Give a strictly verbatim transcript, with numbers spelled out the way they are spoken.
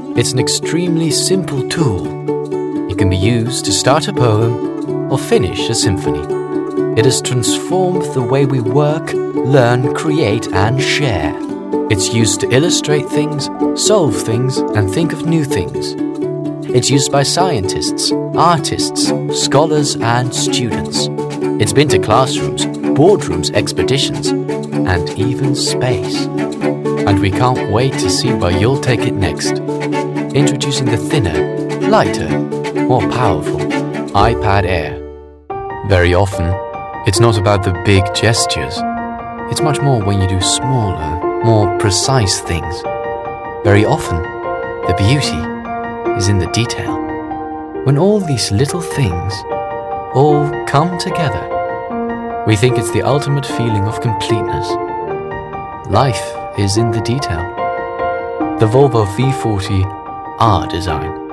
It's an extremely simple tool. It can be used to start a poem or finish a symphony. It has transformed the way we work, learn, create, and share. It's used to illustrate things, solve things, and think of new things. It's used by scientists, artists, scholars, and students. It's been to classrooms, boardrooms, expeditions, and even space. And we can't wait to see where you'll take it next. Introducing the thinner, lighter, more powerful iPad Air. Very often, it's not about the big gestures. It's much more when you do smaller, more precise things. Very often, the beauty is in the detail. When all these little things all come together, we think it's the ultimate feeling of completeness. Life is in the detail. The Volvo V forty R Design.